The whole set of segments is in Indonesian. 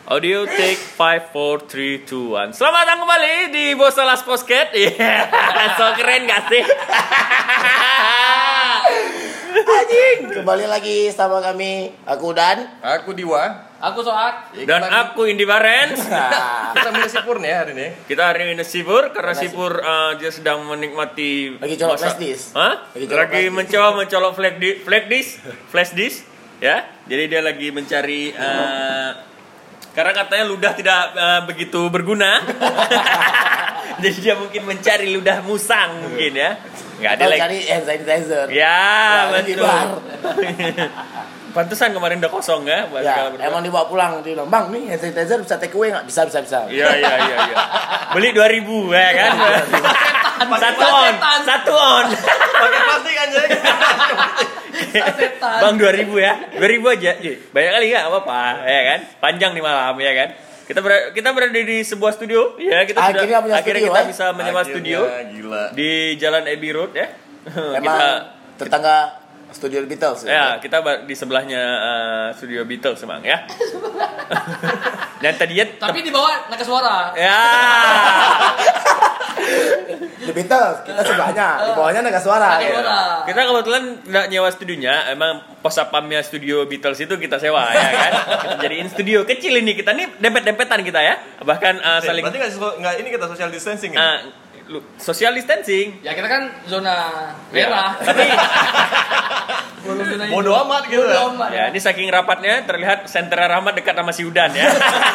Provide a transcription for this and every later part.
Audio take 5, 4, 3, 2, 1. Selamat datang kembali di Bosalas Podcast. So keren gak sih? Anjing, kembali lagi sama kami. Aku Dan, aku Diwa, aku Soat, Dan aku Indi Barens. Kita minum sipur nih hari ini. Kita hari ini sibur karena sibur dia sedang menikmati lagi colok flash disk. Lagi mencoba mencolok flash disk, ya. Jadi dia lagi mencari karena katanya ludah tidak begitu berguna. Jadi dia mungkin mencari ludah musang mungkin ya. Enggak ada lagi. Cari hand sanitizer. Ya, betul. Pantesan kemarin udah kosong ya. Ya, emang dibawa pulang. Dia bilang, "Bang, nih hand sanitizer bisa take away enggak?" Bisa. Iya. Beli 2.000 ya kan. Satu on. Pakai plastik anjing. Bang 2.000 ya. 2.000 aja. Banyak kali enggak apa-apa, ya kan? Panjang di malam ya kan. Kita berada di sebuah studio, ya kita akhirnya kita bisa menyewa studio gila. di Jalan Abbey Road ya. Emang tetangga studio Beatles. Ya, kita di sebelahnya studio Beatles emang ya. Dan tadinya tapi di bawah naga suara. Ya. The Beatles, kita sebelahnya, di bawahnya naga suara. Ya. Kita kebetulan nggak nyewa studionya, emang pos sapamnya studio Beatles itu kita sewa ya kan. Kita jadiin studio kecil ini, kita nih dempet-dempetan kita ya. Bahkan saling. Berarti nggak ini kita social distancing ini. Social distancing. Ya kita kan zona merah. Ya, tapi bodo amat gitu. Ya, ini saking rapatnya terlihat Sentera Rahmat dekat sama si Udan ya.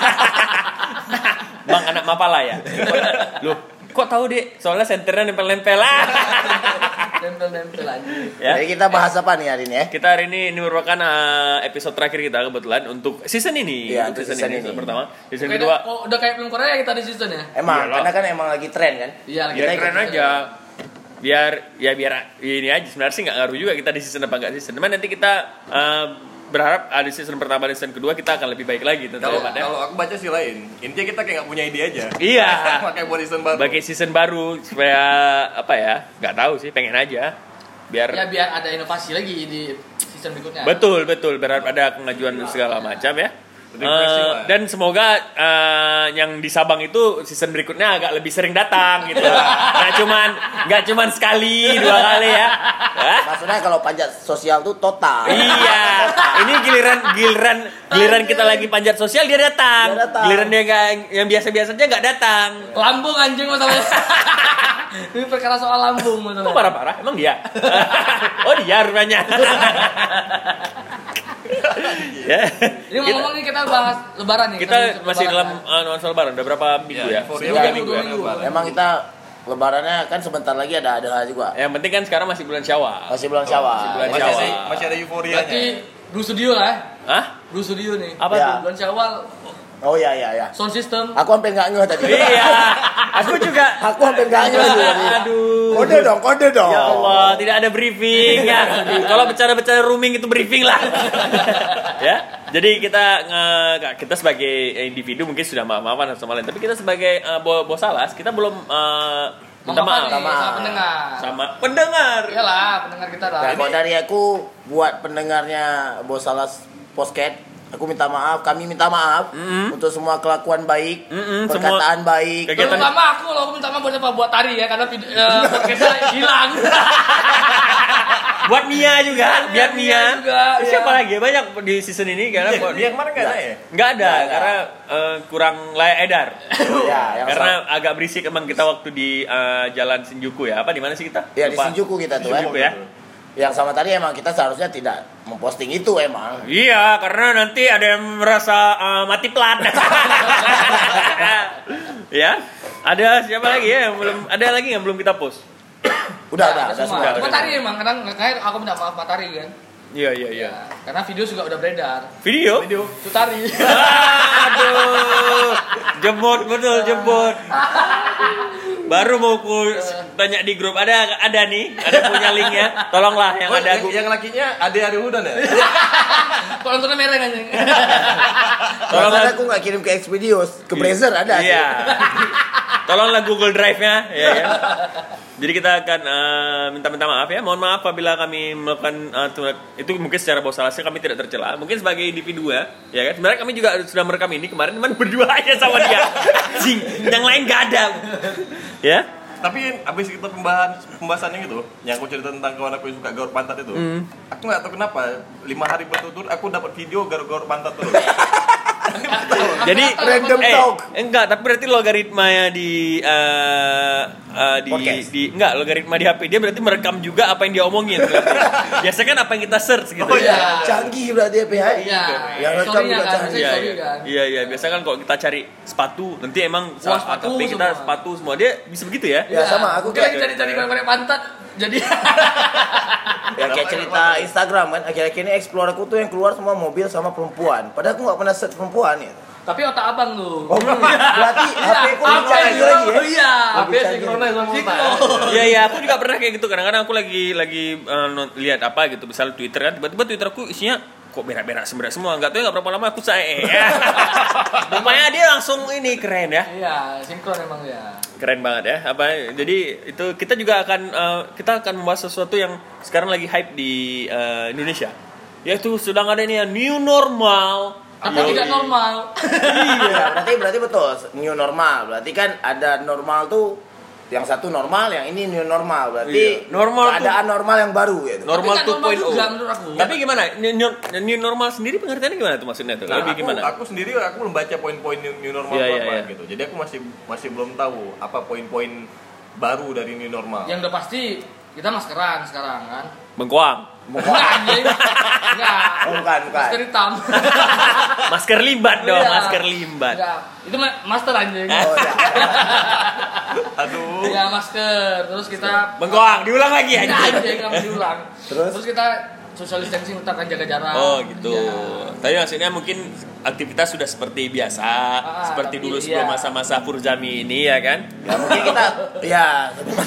Bang anak Mapala ya. Loh, kok tahu Dek? Soalnya senternya nempel-nempel lah. Nempel aja. Ya. Jadi kita bahas apa nih hari ini ya? Kita hari ini merupakan episode terakhir kita kebetulan untuk season ini. Iya, untuk season ini. Season pertama. Season Kayak kedua. udah kayak film Korea kita di season ya. Emang, Iyalah. karena kan emang lagi tren kan? Iya, Biar keren aja. Biar ini aja. Sebenarnya sih nggak ngaruh juga kita di season apa nggak season. Cuman nanti kita berharap ada season pertama dan season kedua kita akan lebih baik lagi tentunya. Kalau aku baca sih lain. Intinya kita kayak nggak punya ide aja. Iya. Pakai buat season baru. Bagi season baru supaya apa ya? Nggak tahu sih, pengen aja. Biar ada inovasi lagi di season berikutnya. betul berharap ada pengajuan segala macam ya. Dan semoga yang di Sabang itu season berikutnya agak lebih sering datang gitu. Nggak cuman sekali 2 kali ya. Maksudnya kalau panjat sosial tuh total. Iya. Ini giliran kita lagi panjat sosial dia datang. Giliran dia yang biasa-biasa aja nggak datang. Lambung anjing masalahnya. Ini perkara soal lambung masalahnya. Kok parah-parah? Emang dia? Oh dia rupanya. Ya. Ini ngomong nih kita bahas lebaran nih. Kita masih dalam nuansa lebaran. Udah berapa minggu ya? Dua minggu. Emang kita lebarannya kan sebentar lagi ada juga. Yang penting kan sekarang masih bulan Syawal. Masih bulan Syawal. Masih ada euforianya. Berarti Blue Studio lah ya. Hah? Blue Studio nih. Apa Ya. tuh? Bulan Syawal Oh iya. sound system. Aku sampai nggak ngeh tadi. Iya. Aku juga. Aku sampai nggak ngeh tadi. Aduh. Kode dong. Ya Allah, tidak ada briefing ya. Kalau bicara rooming itu briefing lah. Ya. Jadi kita sebagai individu mungkin sudah maaf-maafan sama lain, tapi kita sebagai Bosalas kita belum minta maaf sama pendengar. sama pendengar. Iyalah, pendengar kita lah. Nah, kalau dari aku buat pendengarnya Bosalas Podcast, kami minta maaf untuk semua kelakuan baik, perkataan baik. Kegiatan Terutama aku minta maaf buat apa? Buat Tari ya, karena podcastnya hilang. buat Mia juga, biar Mia. juga, Siapa ya. lagi? Banyak di season ini karena Dia kemarin nggak ada ya? nggak ada karena kurang layak edar. Ya, yang Karena agak berisik emang kita waktu di Jalan Shinjuku ya. Apa di mana sih kita? Ya di Lupa. Shinjuku kita tuh Shinjuku ya. Yang sama tadi emang kita seharusnya tidak memposting itu emang. Iya, karena nanti ada yang merasa mati plat. Ya, ada siapa lagi ya yang belum ada lagi yang belum kita post? Udah Semua. semua. Cuma Tari emang kadang kayak aku minta maaf sama Tari kan. Iya. Ya, karena video juga udah beredar. Video? Itu Tari. Aduh, jebot. Baru mau ku tanya di grup ada nih, ada punya linknya. Tolonglah yang ada yang lakinya ada Hudan ya? Kalau nontonnya merah kan. Tolong aku nggak kirim ke Xvideos, ke Brazzer ada. Iya. Tolonglah Google Drive-nya, ya. Jadi kita akan minta maaf ya. Mohon maaf apabila kami melakukan itu mungkin secara bosalasnya kami tidak tercela. Mungkin sebagai individu ya kan. Sebenarnya kami juga sudah merekam ini kemarin, cuman berdua aja sama dia. Anjing, yang lain gak ada. Ya. Tapi abis kita pembahasannya gitu, yang aku cerita tentang kawan aku yang suka gaur pantat itu, aku nggak tahu kenapa 5 hari berturut-turut aku dapat video gaur pantat terus. Jadi Random talk. enggak, tapi berarti logaritmanya di Podcast. logaritma di HP dia berarti merekam juga apa yang dia omongin. Biasanya kan apa yang kita search gitu. Oh, iya. Canggih berarti ya PH. Iya. Yang rekam Story-nya juga kan, canggih. biasanya Iya, story iya. kan. Iya, biasa kan kalau kita cari sepatu, nanti emang Wah, sepatu HP kita semua. sepatu semua. Dia bisa begitu ya? Ya, sama, aku Mungkin kayak- lagi cari-cari korek pantat. Jadi Ya kayak cerita Instagram kan, akhir-akhir ini explore aku tuh yang keluar semua mobil sama perempuan. Padahal aku nggak pernah search perempuan ya. tapi otak abang tuh. Oh, berarti HP ku HP canggih lagi ya. Oh iya. HP sinkronis sama otak. Iya, aku juga pernah kayak gitu. Kadang-kadang aku lagi lihat apa gitu, misalnya Twitter kan, tiba-tiba Twitter aku isinya kok berak-berak semua. Enggak tahu nggak berapa lama aku Rupanya dia langsung ini keren ya. Iya, sinkron emang ya. Keren banget ya. Jadi itu kita juga akan membahas sesuatu yang sekarang lagi hype di Indonesia. Yaitu sedang ada ini ya new normal. Apa Yoi. tidak normal? Iya, berarti betul new normal. Berarti kan ada normal tuh yang satu normal, yang ini new normal. Berarti Iya. Normal keadaan normal yang baru gitu. Normal Tapi nggak normal 2.0. juga menurut aku. Tapi gimana? New normal sendiri pengertiannya gimana tuh maksudnya tuh? Nah, Lebih gimana? aku sendiri aku belum baca poin-poin new normal Iya, itu iya, apa iya. gitu. Jadi aku masih belum tahu apa poin-poin baru dari new normal. Yang udah pasti kita maskeran sekarang kan. Bengkoang. Enggak anjing. Enggak. Oh, bukan. Masker hitam. Masker limbat dong, Iya. masker limbat. Enggak. Itu master anjing. Oh ya. Aduh. Ya masker. Terus kita Bengkoang, diulang lagi Enggak, aja. anjing nggak mau diulang. Terus? kita social distancing, kita akan jaga jarak. Oh gitu. Iya. Tapi maksudnya mungkin aktivitas sudah seperti biasa, seperti tapi dulu sebelum iya. masa-masa Furzami ini ya kan. Ya mungkin kita ya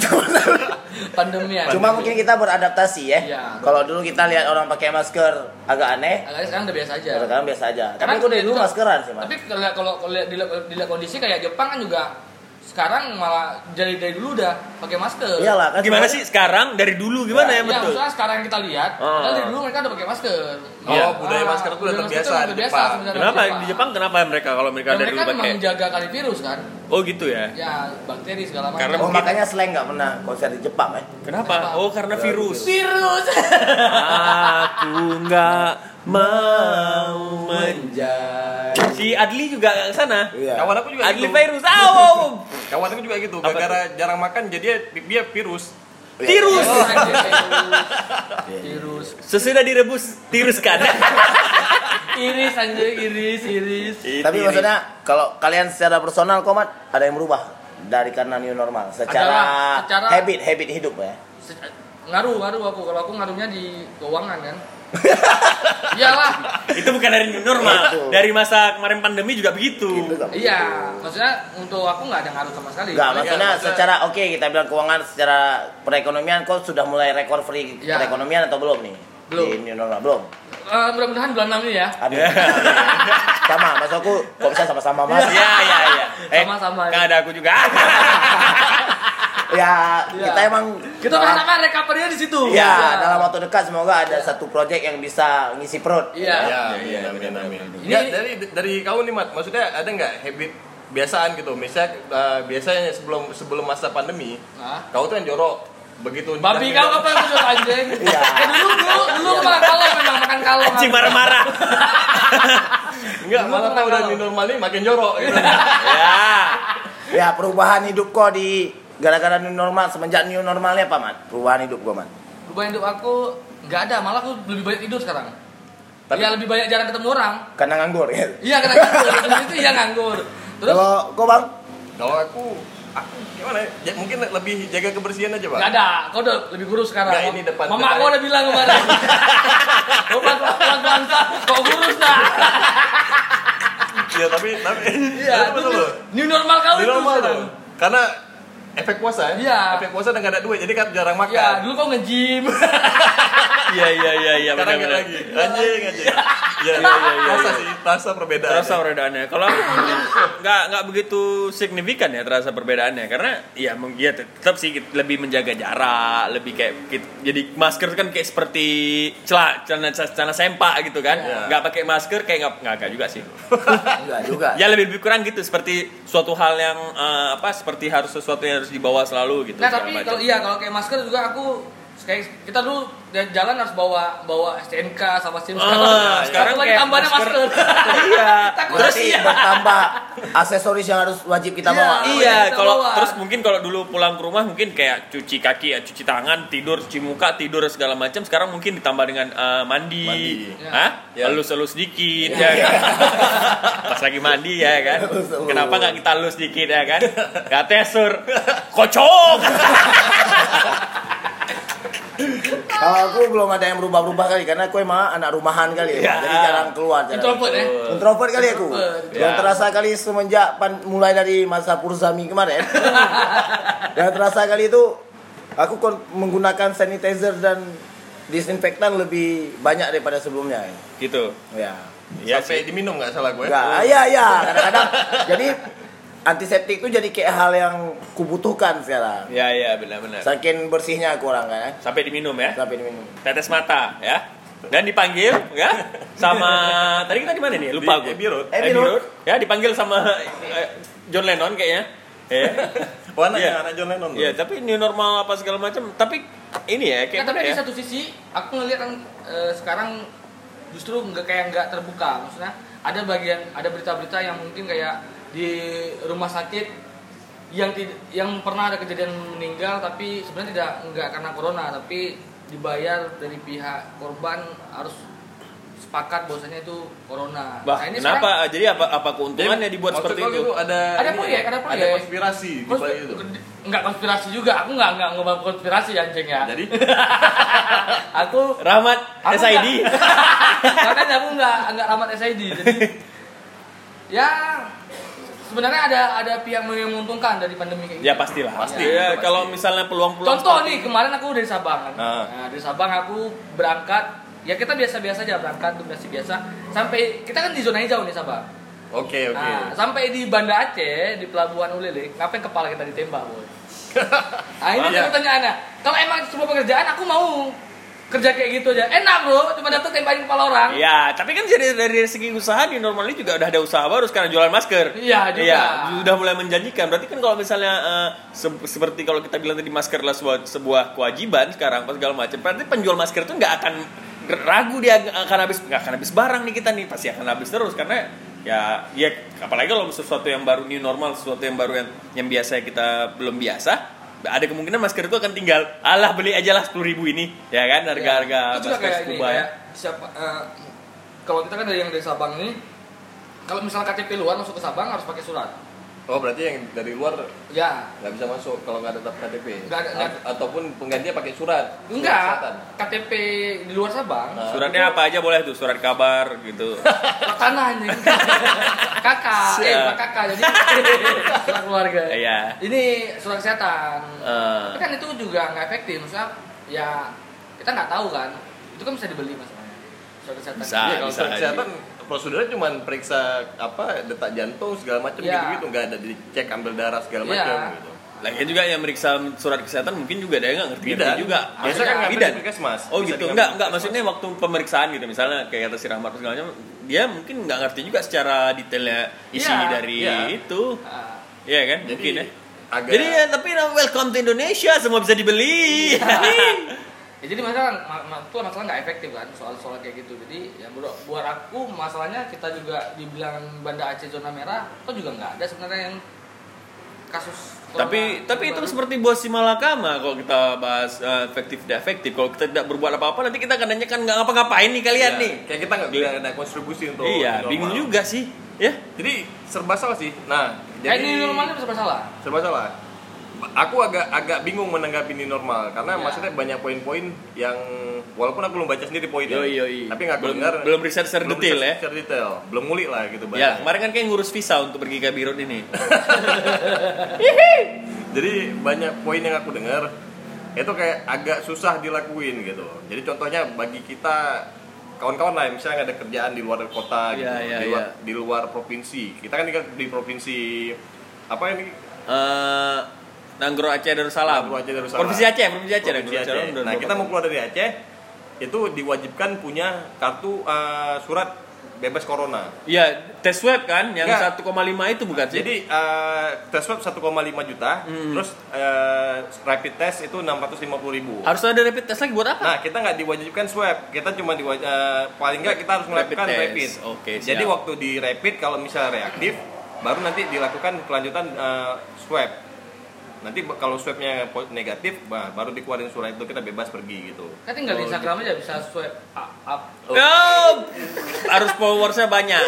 Pandemi ya. cuma mungkin kita beradaptasi ya. Iya. Kalau dulu kita lihat orang pakai masker agak aneh, Agaknya sekarang udah biasa aja. sekarang biasa aja. Tapi Karena aku dari dulu maskeran sih, Mas. Tapi kalau dilihat kondisi kayak Jepang kan juga sekarang malah dari dulu udah pakai masker. Iyalah kan. Gimana sih sekarang dari dulu gimana ya Ya, betul? maksudnya sekarang yang kita lihat, Oh. padahal dari dulu mereka udah pakai masker. Oh, budaya masker itu udah budaya terbiasa masker di udah Jepang. sebenarnya Kenapa di di Jepang kenapa mereka kalau mereka Ya, dari mereka dulu memang pakai? menjaga kali virus kan. Oh gitu ya. Ya, bakteri segala macam. Karena Oh, mungkin- makanya slang nggak pernah konser di Jepang ya. Kenapa? Kenapa? Oh karena virus. virus. Aku nggak mau menjadi. Si Adli juga ke sana. Iya. Kawan aku juga Adli gitu. virus. Aw. Kawan aku juga gitu. Apa Gara-gara jarang makan jadi dia virus. Tirus. Oh, anjing, virus. Sesudah direbus tirus kan. Iris anjing, iris. Tapi maksudnya kalau kalian secara personal Komat ada yang berubah dari karena new normal secara Secara- habit hidup ya. Ngaruh aku. Kalau aku ngaruhnya di keuangan kan. Iyalah. Itu bukan dari new normal. Itu. Dari masa kemarin pandemi juga begitu. Gitu, kan? Iya, maksudnya untuk aku nggak ada ngaruh sama sekali. Enggak, Paling maksudnya maksudnya- secara oke kita bilang keuangan secara perekonomian kok sudah mulai recovery Ya. perekonomian atau belum nih? Belum. Di new normal belum. mudah-mudahan bulan 6 ini ya. Amin. Sama, maksudku kok bisa sama-sama Mas? Iya. Sama-sama, Kan ya. ada aku juga. Ya, Iya. kita emang Kita berharap recovery-nya di situ. Ya, dalam waktu dekat semoga ada satu project yang bisa ngisi perut. Iya. Iya, amin. Ini- Ya, dari kau nih Mat, maksudnya ada nggak habit biasaan gitu? Misalnya biasanya sebelum masa pandemi, Hah? kau tuh yang jorok begitu. Babi kau apa yang muncul anjing? Iya. Dulu aku makan kalong memang makan kalong. Anjing marah-marah. Enggak, malah tahu udah new normal nih makin jorok gitu. Ya. Ya, perubahan hidup kok di gara-gara new normal semenjak new normalnya apa, Mat? Perubahan hidup gua, Mat. Perubahan hidup aku nggak ada, malah aku lebih banyak tidur sekarang. Tapi- Ya lebih banyak jarang ketemu orang. Karena nganggur ya. Iya karena nganggur, itu iya nganggur. Terus Kalau kau, Bang? Kalau aku gimana ya? Mungkin lebih jaga kebersihan aja, Pak. nggak ada, kau udah lebih kurus sekarang. Nggak, ini depan- Mama depan. aku udah bilang kemarin. Kau pelan-pelan kau kurus dah. Iya, tapi Iya, betul itu loh. new normal kau New itu normal sekarang. tuh. Karena efek puasa ya. Iya. Efek puasa udah nggak ada duit, jadi kan jarang makan. Ya, dulu kau nge-gym. Iya Sekarang benar. lagi. Anjing. Iya. Rasa perbedaannya. Terasa perbedaannya. Kalau aku nggak begitu signifikan ya terasa perbedaannya karena ya tetap sih lebih menjaga jarak, lebih kayak jadi masker kan kayak seperti celana sempak gitu kan. Nggak pakai masker kayak nggak juga sih. Enggak juga. Ya lebih kurang gitu seperti suatu hal yang seperti sesuatu yang harus dibawa selalu gitu. Nah tapi kalau kayak masker juga aku kayak kita dulu jalan harus bawa STNK sama SIM. Sekarang lagi kayak tambahnya masker. Iya. Berarti bertambah aksesoris yang harus wajib kita bawa. Iya, kita kalau bawa. terus mungkin kalau dulu pulang ke rumah mungkin kayak cuci kaki, cuci tangan, tidur, cuci muka, tidur segala macam. Sekarang mungkin ditambah dengan mandi. Hah? Ya. Elus-elus dikit ya kan. Pas lagi mandi ya kan. Kenapa nggak kita elus dikit ya kan? Katanya sur kocok. Kalau aku belum ada yang berubah-ubah kali karena aku emang anak rumahan kali ya. Jadi jarang keluar. Introvert ya. Introvert kali aku. Yang terasa kali semenjak mulai dari masa Purzami kemarin. Yang terasa kali itu aku menggunakan sanitizer dan disinfektan lebih banyak daripada sebelumnya. Gitu. Ya. Iya Sampai sih. diminum nggak salah gue. Enggak, iya. Kadang-kadang jadi antiseptik itu jadi kayak hal yang kubutuhkan sekarang. Iya, benar-benar. Saking bersihnya aku orang kan. Sampai diminum ya. Sampai diminum. Tetes mata ya. Dan dipanggil ya sama tadi kita di mana nih? Lupa aku. Abbey Road. Abbey Road. Ya dipanggil sama John Lennon kayaknya. Ya. Warnanya anak John Lennon. Iya, tapi new normal apa segala macam. Tapi ini ya kayak Tapi mana di ya? satu sisi aku ngelihat kan sekarang justru nggak terbuka. Maksudnya ada berita-berita yang mungkin kayak di rumah sakit yang pernah ada kejadian meninggal tapi sebenarnya nggak karena corona tapi dibayar dari pihak korban harus sepakat bahwasanya itu corona. Bah, Nah, ini kenapa? Jadi apa keuntungannya dibuat seperti Maksud itu? kau ada proyek. Ada konspirasi di balik itu. Enggak konspirasi juga. Aku enggak ngomong konspirasi anjing ya. Jadi Aku Rahmat SID. Makanya aku enggak Rahmat SID. Jadi ya sebenarnya ada pihak yang menguntungkan dari pandemi kayak gitu. Ya pastilah. Pasti. Ya, Pasti. kalau misalnya peluang-peluang Contoh seperti nih, kemarin aku dari Sabang kan. Ah. Dari Sabang aku berangkat. Ya kita biasa-biasa aja berangkat, masih biasa. Sampai kita kan di zona hijau nih Sabang. Oke. Nah, sampai di Banda Aceh, di Pelabuhan Ulele, ngapain kepala kita ditembak, boy? Nah, ini Iya. pertanyaannya. Kalau emang sebuah pekerjaan, aku mau kerja kayak gitu aja. Enak, bro. Cuma datang tembakin kepala orang. Ya, tapi kan dari segi usaha di normalnya juga udah ada usaha baru sekarang jualan masker. Iya, juga. Iya, sudah mulai menjanjikan. Berarti kan kalau misalnya seperti kalau kita bilang tadi masker adalah sebuah kewajiban sekarang pas segala macam. Berarti penjual masker itu nggak akan ragu dia nggak akan habis barang nih kita nih, pasti akan habis terus karena ya apalagi kalau sesuatu yang baru new normal, sesuatu yang baru yang biasa kita belum biasa, ada kemungkinan masker itu akan tinggal beli aja lah 10.000 ini ya kan harga-harga Itu juga masker kayak ini scuba ya. kayak siapa kalau kita kan dari Sabang ini kalau misalnya KTP luar masuk ke Sabang harus pakai surat. Oh berarti yang dari luar Ya. nggak bisa masuk kalau nggak ada KTP. Nggak ada. Ataupun penggantinya pakai surat. Enggak. Surat KTP di luar Sabang. Suratnya apa aja boleh tuh, surat kabar gitu. Surat tanah anjing. Kakak, bukan kakak. Jadi surat keluarga. Iya. Ini surat kesehatan. Eh. Tapi kan itu juga nggak efektif. Maksudnya ya kita nggak tahu kan. Itu kan bisa dibeli masalahnya. Surat kesehatan. Bisa. Iya, kalau surat aja. kesehatan prosedurnya cuma periksa detak jantung segala macam Iya. gitu-gitu, nggak ada dicek ambil darah segala Iya. macam gitu. Lagian juga yang meriksa surat kesehatan mungkin juga ada yang nggak ngerti Bidan juga. Biasa kan ngambil bidan. di puskesmas. Oh Bisa gitu. diambil Enggak, di puskesmas. maksudnya waktu pemeriksaan gitu misalnya kayak kata si Rahmat segala macam, dia mungkin nggak ngerti juga secara detailnya isi Iya, dari iya. itu. Ah. Iya kan? Jadi Mungkin ya. agak Jadi ya, tapi welcome to Indonesia, semua bisa dibeli. Ya, jadi masalah nggak efektif kan soal kayak gitu. Jadi ya buat aku masalahnya kita juga dibilang Banda Aceh zona merah, itu juga nggak ada sebenarnya yang kasus. tapi itu baru. seperti buah si malakama kalau kita bahas efektif tidak efektif. Kalau kita tidak berbuat apa-apa nanti kita akan nanyakan nggak ngapa-ngapain nih kalian Iya, nih. kayak kita nggak ada kontribusi untuk Iya, normal. bingung juga sih. Ya. Jadi serba salah sih. Nah, jadi Ini normalnya bisa masalah. serba salah. Aku agak bingung menanggapi ini normal karena Ya. maksudnya banyak poin-poin yang walaupun aku belum baca sendiri poinnya, Yoi. tapi nggak aku Belum- dengar belum riset secara belum detail riset ya. secara detail, belum ngulik lah gitu Ya, banyak. kemarin kan kayak ngurus visa untuk pergi ke Birut ini. Jadi banyak poin yang aku dengar itu kayak agak susah dilakuin gitu. Jadi contohnya bagi kita kawan-kawan lah, misalnya ada kerjaan di luar kota gitu, di luar provinsi. Kita kan tinggal di provinsi apa ini? Nanggro Aceh Darussalam. Provinsi Aceh. Nah, kita mau keluar dari Aceh, itu diwajibkan punya kartu surat bebas corona. Iya, tes swab kan yang 1,5 itu bukan sih? Jadi tes swab 1,5 juta, terus rapid test itu 650.000. Harus ada rapid test lagi buat apa? Nah, kita nggak diwajibkan swab, kita cuma paling nggak kita harus melakukan rapid. Oke, jadi waktu di rapid kalau misalnya reaktif, baru nanti dilakukan kelanjutan swab. Nanti kalau swabnya negatif, baru dikeluarin surat itu kita bebas pergi gitu. Kan tinggal di Instagram aja bisa swipe up. Harus followersnya banyak.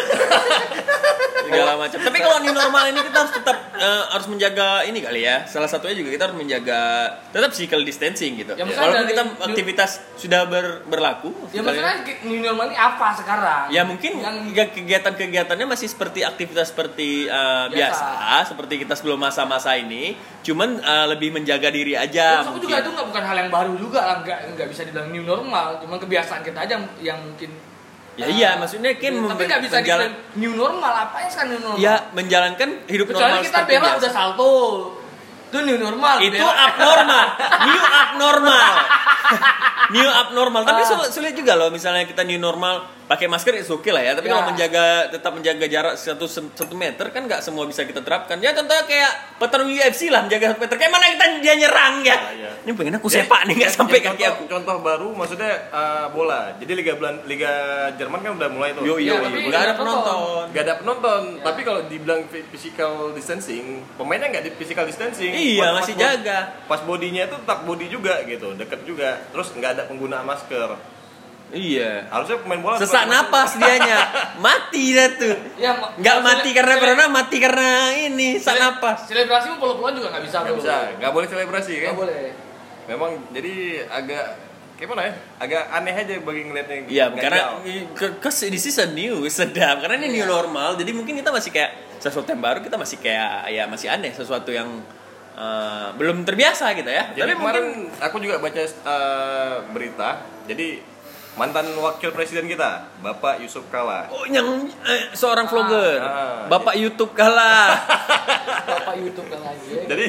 Segala macam. Tapi kalau new normal ini kita harus tetap harus menjaga ini kali ya. Salah satunya juga kita harus menjaga tetap physical distancing gitu. Ya, walaupun kita aktivitas sudah berlaku. Ya maksudnya new normal ini apa sekarang? Ya mungkin kegiatan-kegiatannya masih seperti aktivitas seperti biasa, seperti kita sebelum masa-masa ini. Cuman lebih menjaga diri aja. Aku juga itu bukan hal yang baru juga lah, nggak bisa dibilang new normal, cuma kebiasaan kita aja yang mungkin. Ya iya, maksudnya kan tapi nggak bisa dibilang new normal, apa yang sekarang new normal? Ya menjalankan hidup kecuali normal. Kecuali kita berak udah salto, itu new normal. Itu abnormal, new abnormal, new abnormal. Tapi sulit juga loh, misalnya kita new normal. Pakai masker itu oke lah ya, tapi kalau tetap menjaga jarak 1 meter kan nggak semua bisa kita terapkan. Ya contohnya kayak petarung UFC lah menjaga 1 meter. Kayak mana dia nyerang ya? Ini pengen aku sepak nih nggak sampai kaki aku. Contoh baru maksudnya bola. Jadi Liga Jerman kan udah mulai tuh. Nggak ada penonton. Tapi kalau dibilang physical distancing, pemainnya nggak di physical distancing. Iya, masih jaga. Pas bodinya itu tak body juga gitu, deket juga. Terus nggak ada penggunaan masker. Iya. Harusnya pemain bola sesak napas dianya. Mati dah tuh. Ya, nggak mati karena corona, mati karena ini sesak napas. Selebrasi puluh-puluhan juga nggak bisa. Nggak bisa, nggak boleh selebrasi kan? Nggak boleh. Memang jadi agak gimana ya? Agak aneh aja bagi ngeliatnya. Iya, karena this is a new, sedap. Karena ini new normal, jadi mungkin kita masih kayak sesuatu yang baru, kita masih kayak ya masih aneh, sesuatu yang belum terbiasa gitu ya. Jadi kemarin aku juga baca berita. Jadi mantan wakil presiden kita, Bapak Yusuf Kalla. Oh, yang seorang vlogger. Bapak YouTube Kalla. Bapak YouTube Kalla lagi. Jadi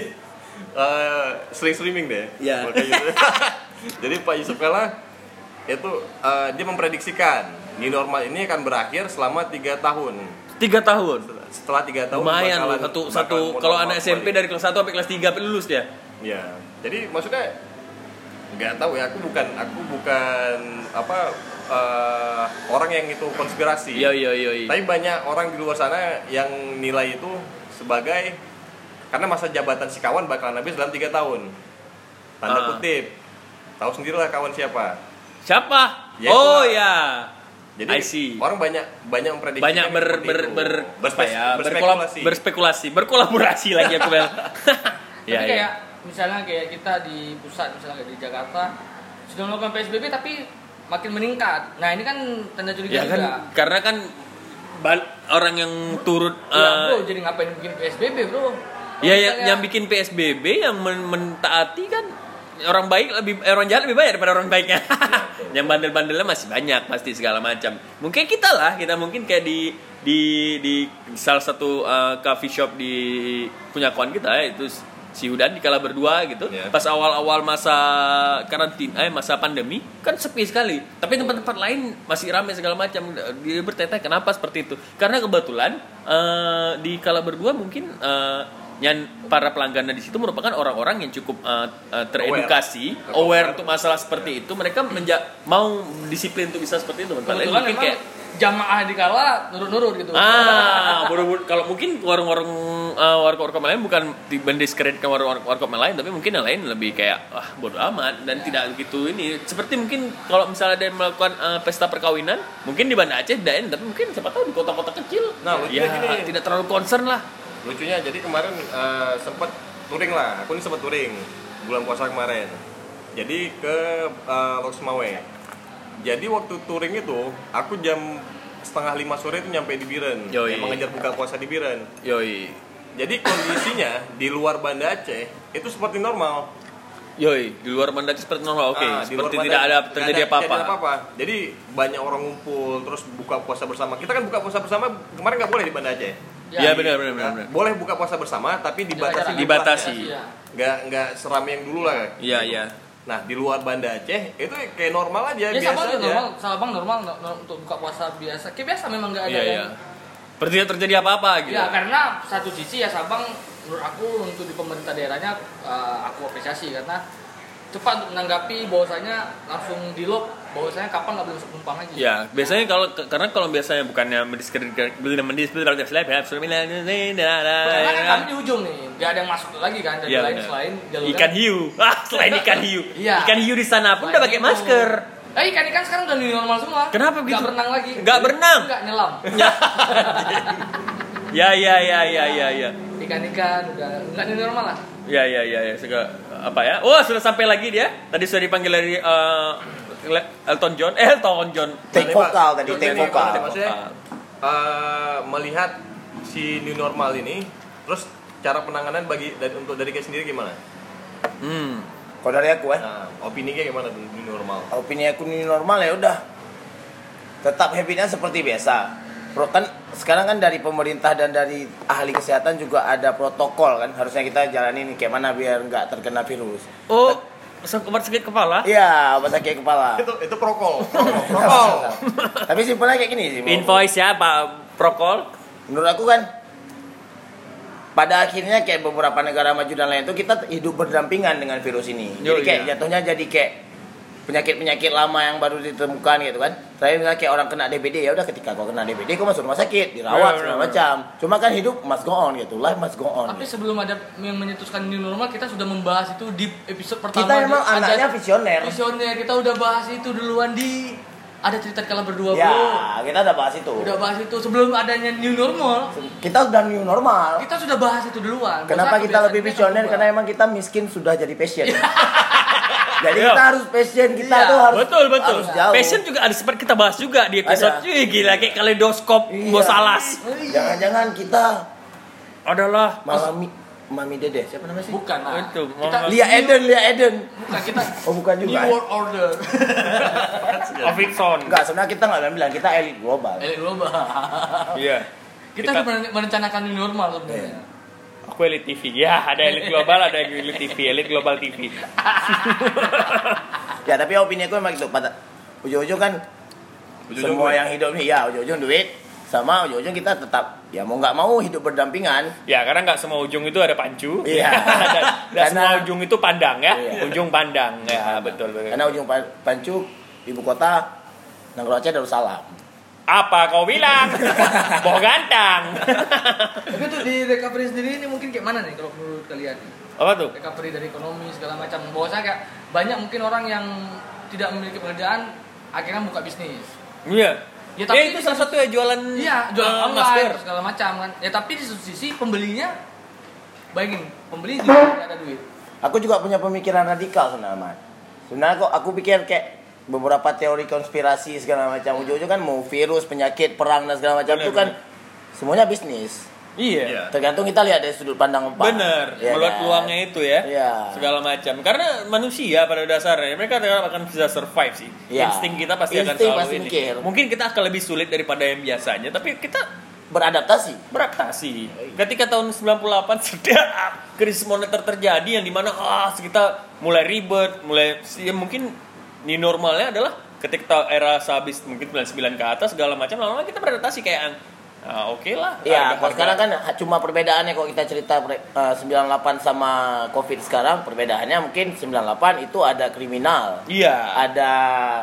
sering streaming deh. Iya. Jadi Pak Yusuf Kalla itu dia memprediksikan new normal ini akan berakhir selama 3 tahun. 3 tahun. Setelah 3 tahun lumayan loh, satu kalau anak SMP dari kelas 1 sampai kelas 3 lulus dia. Iya. Jadi maksudnya nggak tahu ya, aku bukan orang yang itu konspirasi. Iya. Tapi banyak orang di luar sana yang nilai itu sebagai karena masa jabatan si kawan bakalan habis dalam 3 tahun. Tanda kutip. Tahu sendirilah kawan siapa. Siapa? Ya, oh ya. Jadi orang banyak memprediksi, banyak berkolaborasi lagi aku bilang. Tapi kayak misalnya kayak kita di pusat, misalnya di Jakarta sudah melakukan PSBB tapi makin meningkat. Nah ini kan tanda curiga juga. Kan, karena kan orang yang turut bro, jadi ngapain bikin PSBB bro? Ya yang bikin PSBB yang mentaati kan orang baik orang jahat lebih banyak daripada orang baiknya. Yang bandel-bandelnya masih banyak pasti segala macam. Mungkin kita mungkin kayak di salah satu coffee shop di punya kawan kita itu si Hudan di Kala Berdua gitu. Pas awal-awal masa karantina masa pandemi kan sepi sekali. Tapi tempat-tempat lain masih ramai segala macam. Dia bertanya kenapa seperti itu? Karena kebetulan di Kala Berdua mungkin yang para pelanggannya di situ merupakan orang-orang yang cukup teredukasi, aware untuk masalah seperti itu. Mereka mau disiplin untuk bisa seperti itu. Kebetulan mungkin kayak jamaah di Kala nurut-nurut gitu. Kalau mungkin warung-warung warkop lain bukan mendiskreditkan warkop lain, tapi mungkin yang lain lebih kayak bodo amat dan tidak begitu ini. Seperti mungkin kalau misalnya ada yang melakukan pesta perkawinan, mungkin di Banda Aceh tidak, tapi mungkin siapa tahu di kota-kota kecil. Nah, gini, tidak terlalu concern lah. Lucunya jadi kemarin sempat touring lah. Aku ini sempat touring bulan puasa kemarin. Jadi ke Loksmawe. Jadi waktu touring itu aku jam 4:30 sore itu nyampe di Biren. Emang ngejar buka puasa di Biren. Yoi. Jadi kondisinya di luar Banda Aceh itu seperti normal. Yoi, di luar Banda Aceh seperti normal. Oke, Di luar seperti Banda tidak ada nggak terjadi apa-apa. Jadi banyak orang ngumpul terus buka puasa bersama. Kita kan buka puasa bersama kemarin nggak boleh di Banda Aceh. Iya, benar. Boleh buka puasa bersama tapi dibatasi. Dibatasi. Iya. Nggak seramai yang dulu lah. Iya. Nah di luar Banda Aceh itu kayak normal aja, Ya biasa Sabang aja. normal, Sabang normal untuk buka puasa biasa. Kayak biasa memang nggak ada Iya. yang. Seperti tidak terjadi apa-apa gitu. Ya karena satu sisi ya Sabang menurut aku untuk di pemerintah daerahnya aku apresiasi karena cepat untuk menanggapi bahwasanya langsung di lock bahwasanya kapan nggak boleh masuk penumpang lagi. Ya, biasanya karena kalau biasanya bukannya mendiskreditkan Karena kan kami di ujung nih, nggak ada yang masuk lagi kan dari Iya, lain benar. selain jalurnya. ikan hiu. Selain ikan hiu. Iya. Ikan hiu di sana pun udah Selain pakai itu. masker. Ikan sekarang udah new normal semua. Kenapa begitu? Nggak berenang lagi. Nggak berenang? Nggak nyelam. Ya. Ikan udah nggak new normal lah. Ya. Apa ya? Oh, sudah sampai lagi dia. Tadi sudah dipanggil dari Elton John. Take vokal tadi, take Jadi, vokal. maksudnya melihat si new normal ini, terus cara penanganan untuk dari kayak sendiri gimana? Kalau dari aku Nah, opini kayak gimana tuh new normal? opini aku ini normal ya udah. Tetap habitnya seperti biasa. Kan sekarang kan dari pemerintah dan dari ahli kesehatan juga ada protokol kan, harusnya kita jalanin kayak mana biar nggak terkena virus. Oh, obat sakit kepala? Iya, obat sakit kepala. Itu prokol. Tapi simpelnya kayak gini sih. Invoice ya, Pak Prokol. Menurut aku kan pada akhirnya kayak beberapa negara maju dan lain itu kita hidup berdampingan dengan virus ini. Jadi kayak jatuhnya jadi kayak penyakit-penyakit lama yang baru ditemukan gitu kan. Saya misalnya kayak orang kena DBD, ya udah ketika kau kena DBD kau masuk rumah sakit, dirawat segala macam. Cuma kan hidup must go on gitu, life must go on. Tapi Gitu. sebelum ada yang menyetuskan new normal, kita sudah membahas itu di episode pertama. Kita emang anaknya visioner. Visioner, kita udah bahas itu duluan di ada cerita kala berdua Ya, bro. kita udah bahas itu. Udah bahas itu sebelum adanya new normal. Kita udah new normal. Kita sudah bahas itu duluan. Kenapa Bahasa kita kebiasaan lebih kita visioner? berubah. Karena emang kita miskin sudah jadi passion. Jadi Iya. kita harus passion, kita Iya, tuh harus Betul. harus jauh. Passion juga ada seperti kita bahas juga di episode. Ada. Wih, gila kayak kaleidoskop Iya. Bosalas. Jangan-jangan kita Adalah Mami Dede, siapa namanya sih? Bukan lah. Itu, Kita Lia Eden. bukan kita. Oh, bukan juga. New World Order. Ovikson. Enggak, sebenarnya kita nggak bilang kita elit global. Elit global. Iya. Kita udah merencanakan new normal sebenarnya. Aku elit TV. Ya, ada elit global, ada elit TV, elit global TV. Ya, tapi opini aku memang gitu. Pada ujung-ujung kan Ujung-ujung semua duit. yang hidup nih ya ujung-ujung duit, sama ujung-ujung kita tetap ya mau nggak mau hidup berdampingan. Ya, karena nggak semua ujung itu ada pancu. Iya. Dan Karena- semua ujung itu pandang ya. Iya. Ujung pandang. Ya, betul. Karena ujung Pancu ibu kota Nanggro Aceh Darussalam. Apa kau bilang? Boh gantang. Tapi untuk di recovery sendiri ini mungkin kayak mana nih kalau menurut kalian? Apa tuh? Recovery dari ekonomi segala macam. Bahwasanya kayak banyak mungkin orang yang tidak memiliki pekerjaan akhirnya buka bisnis. Iya. Ya, tapi itu salah satu ya jualan. Iya, jualan online masker. segala macam kan. Ya tapi di satu sisi pembelinya bayangin, pembeli juga nggak ada duit. Aku juga punya pemikiran radikal sebenarnya, Man. Sebenarnya kok aku pikir kayak beberapa teori konspirasi segala macam ujung-ujung kan mau virus, penyakit, perang dan segala macam itu kan semuanya bisnis. Iya. Tergantung kita lihat dari sudut pandang apa. Bener, Iya melihat kan? peluangnya itu ya, Iya. segala macam. Karena manusia pada dasarnya mereka akan bisa survive sih. Iya. Insting kita pasti akan Insting selalu pasti ini. mikir. Mungkin kita akan lebih sulit daripada yang biasanya, tapi kita Beradaptasi. beradaptasi. Ketika tahun 98 sudah krisis moneter terjadi yang dimana kita mulai ribet, ya mungkin new normalnya adalah ketika era sehabis mungkin 99 ke atas segala macam lama-lama kita beradaptasi kayak oke lah. Iya, kalau Harga-harga. sekarang kan cuma perbedaannya kalau kita cerita 98 sama Covid sekarang, perbedaannya mungkin 98 itu ada kriminal. Iya. Ada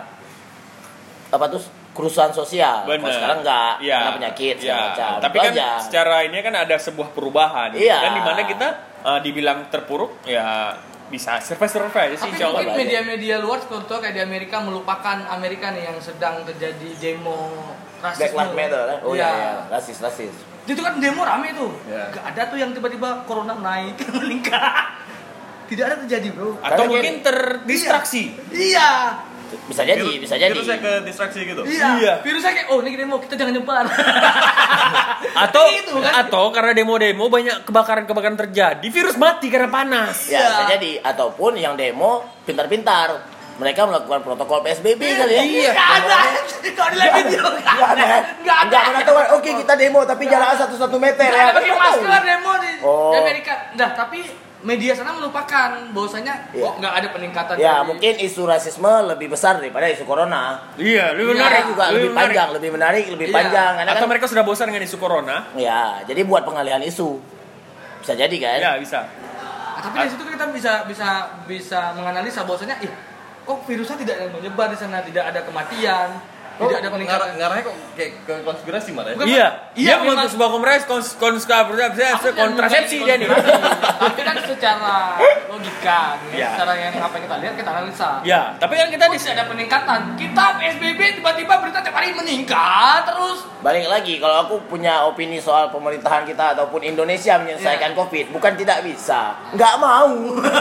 apa tuh kerusuhan sosial. Bener. Kalau sekarang enggak, Iya. karena penyakit segala Iya. macam. Tapi Itu kan aja. secara ini kan ada sebuah perubahan. Iya. Kan dimana kita dibilang terpuruk ya bisa survive aja sih Tapi insya Allah. mungkin media-media luar contoh kayak di Amerika melupakan Amerika nih yang sedang terjadi demo rasisme. Black Lives Matter kan? Oh Iya. iya, rasis. Itu kan demo rame tuh. Iya. Gak ada tuh yang tiba-tiba corona naik meningkat. Tidak ada terjadi bro. Atau Karena mungkin terdistraksi. Iya. Bisa jadi. Virusnya ke distraksi gitu. Iya. Virusnya kayak oh ini demo kita jangan nyebar. Atau karena demo-demo banyak kebakaran terjadi, virus mati karena panas. Ya, bisa jadi. Ataupun yang demo pintar-pintar. Mereka melakukan protokol PSBB kali ya. Iya. Enggak ada. Kalau di live video Enggak ada. Enggak pernah tahu. Oke, kita demo tapi jaraknya 1 meter Enggak ya. ada pakai masker demo di Amerika. Nah, tapi media sana melupakan bahwasanya Iya. kok nggak ada peningkatan. Ya, dari- mungkin isu rasisme lebih besar daripada isu corona. Iya, lebih Iya. menarik Juga lebih panjang, lebih menarik, lebih Iya. panjang. Karena Atau kan, mereka sudah bosan dengan isu corona? ya, jadi buat pengalihan isu. Bisa jadi kan? Ya, bisa. Tapi dari situ kita bisa menganalisa bahwasanya kok virusnya tidak menyebar di sana, tidak ada kematian, tidak ada peningkatan. Ngarahnya kok kayak ke konspirasi malah ya? Bukan. Iya, Iya, dia memang. memang sebuah kontrasepsi dia nih. Tapi kan secara logika, Iya. secara yang apa yang kita lihat kita analisa. Ya, tapi kan kita Tidak ada peningkatan. Kita PSBB tiba-tiba berita tiap hari meningkat terus. Balik lagi, kalau aku punya opini soal pemerintahan kita ataupun Indonesia menyelesaikan Iya. COVID, bukan tidak bisa, nggak mau,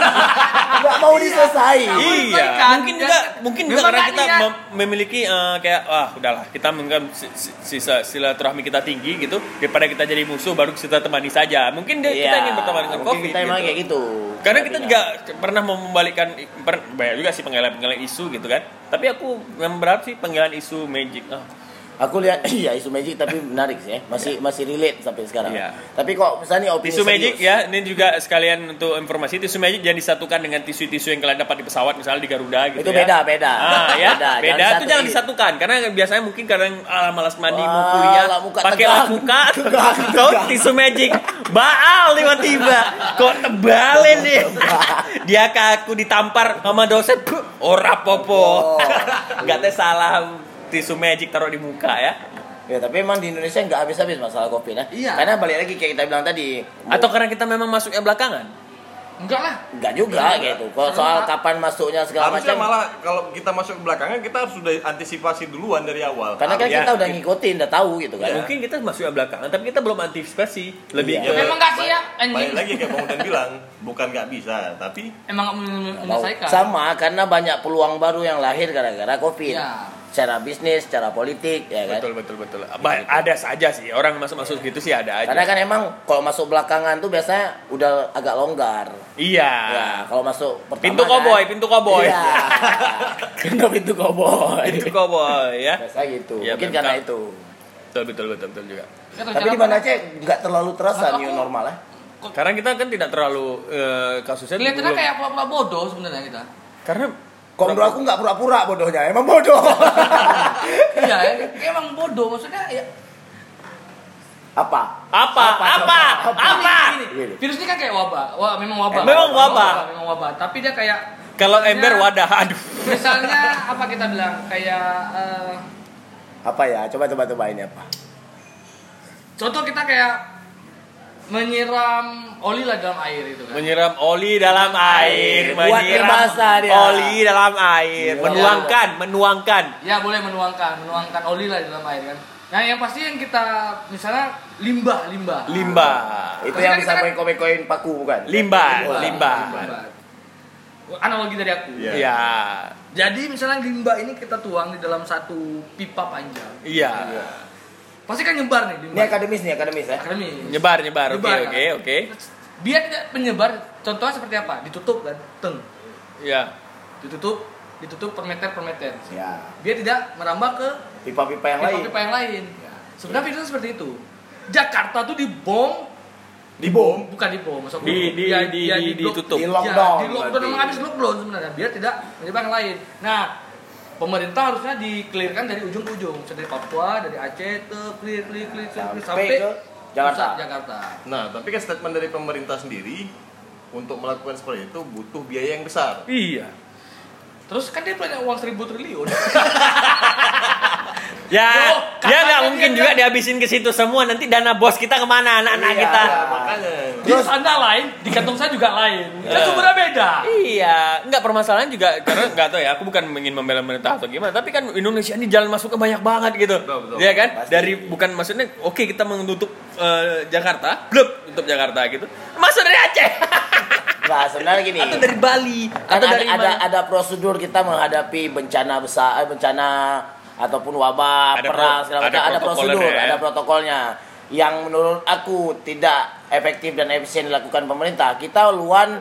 nggak mau diselesaikan. Iya, Kan, mungkin memang juga karena nggak kita niat. memiliki kayak udahlah kita menganggap sisa silaturahmi kita tinggi gitu daripada kita jadi musuh baru kita temani saja. Mungkin kita ingin berteman dengan mungkin COVID. kita emang gitu. kayak gitu. Karena kita Tapi juga pernah membalikkan banyak juga sih penggalan isu gitu kan. Tapi aku yang berharap sih penggalan isu Magic. aku lihat iya isu Magic tapi menarik sih ya. Masih relate sampai sekarang. Iya. Tapi kok misalnya opini Tisu Magic serius. ya, ini juga sekalian untuk informasi tisu Magic jangan disatukan dengan tisu-tisu yang kalian dapat di pesawat misalnya di Garuda gitu Itu ya. beda. Ya, Jangan beda itu jangan disatuin. disatukan karena biasanya mungkin kadang malas mandi mau Wah, kuliah lah, muka pakai tegang. lap muka Tegang. kau tisu Magic baal tiba-tiba kok tebalin nih dia kaku ditampar sama dosen ora popo nggak teh salah tisu Magic taruh di muka ya. Ya, tapi emang di Indonesia nggak habis-habis masalah COVID ya. Iya. Karena balik lagi kayak kita bilang tadi. Atau karena kita memang masuknya belakangan. Enggak lah. Enggak juga Enggak. gitu. Kalau soal kapan masuknya segala Harusnya macam. malah kalau kita masuk belakangan kita harus sudah antisipasi duluan dari awal. Karena kan Ya. kita udah ngikutin, udah tahu gitu kan. Ya. Mungkin kita masuknya belakangan tapi kita belum antisipasi lebih Iya. ke Memang nggak siap, anjing. Balik lagi kayak Bang Udan bilang, bukan nggak bisa, tapi Emang nggak Tahu. menyelesaikan. Sama karena banyak peluang baru yang lahir gara-gara COVID. Iya. Secara bisnis, secara politik, ya kan. betul. Ada saja sih orang masuk gitu sih ada aja. Karena kan emang kalau masuk belakangan tuh biasanya udah agak longgar. Iya. Ya, kalau masuk pertama Pintu koboi, pintu koboi. Iya. Pintu koboi. Pintu koboi ya. Biasa gitu. Iya, Mungkin betul. karena itu. Betul juga. Tapi di mana aja nggak terlalu terasa Aku- new normal ya. Karena kita kan tidak terlalu kasusnya Kelihatannya belum- kayak pura-pura bodoh sebenarnya kita. karena Kalau menurut aku nggak pura-pura bodohnya, emang bodoh. Iya, emang bodoh maksudnya ya. Apa? apa? Gini. Virus ini kan kayak wabah. Wah, memang wabah. Memang wabah. Memang wabah. Tapi dia kayak Kalau misalnya- ember wadah, aduh. Misalnya apa kita bilang kayak Apa ya? Coba ini apa? contoh kita kayak menyiram oli lah dalam air itu kan. Menyiram oli dalam air, Buat menyiram berbahasa dia. oli dalam air, Iya. menuangkan. Ya boleh menuangkan oli lah di dalam air kan. Nah yang pasti yang kita misalnya limbah. Limbah. Itu Maksudnya yang kita bisa kan- beko-bekoin paku bukan? Limbah. Analogi dari aku. Iya. Iya. Jadi misalnya limbah ini kita tuang di dalam satu pipa panjang. Iya. Pasti kan nyebar nih Ini limbah. akademis ya. Akademis. Nyebar. Nyebar, Oke. kan? Biar tidak penyebar, contohnya seperti apa? Ditutup kan, Iya. ditutup per meter. Ya. Biar tidak merambah ke Pipa-pipa yang lain. pipa-pipa yang lain. Sebenarnya virusnya seperti itu. Jakarta tuh dibom, bukan dibom, maksud ditutup. Di lockdown di lockdown, berarti. memang habis lockdown sebenarnya, biar tidak menyebar yang lain. Nah, pemerintah harusnya di-clearkan dari ujung ke ujung, dari Papua, dari Aceh, clear Sampai ke Jakarta. pusat Jakarta. nah tapi kan statement dari pemerintah sendiri untuk melakukan seperti itu butuh biaya yang besar. Iya. Terus kan dia punya uang 1.000 triliun. Ya, Yo, ya nggak katanya mungkin dia- juga dihabisin ke situ semua. Nanti dana bos kita kemana? Anak-anak Iya. kita. Makanya Di sana lain, di kantong saya juga lain. Kan sumbernya beda. Iya, nggak permasalahan juga karena nggak tahu ya. Aku bukan ingin membela pemerintah atau gimana, tapi kan Indonesia ini jalan masuknya banyak banget gitu, Betul. ya kan? Pasti. Dari bukan maksudnya, oke kita menutup Jakarta, blub tutup Jakarta gitu. Masuk dari Aceh. Nggak, sebenarnya gini. Atau dari Bali? Kan Atau dari mana? ada prosedur kita menghadapi bencana besar, bencana ataupun wabah, Ada perang segala macam. Ada protokolnya prosedur, ya. ada protokolnya. Yang menurut aku tidak efektif dan efisien dilakukan pemerintah. Kita luan.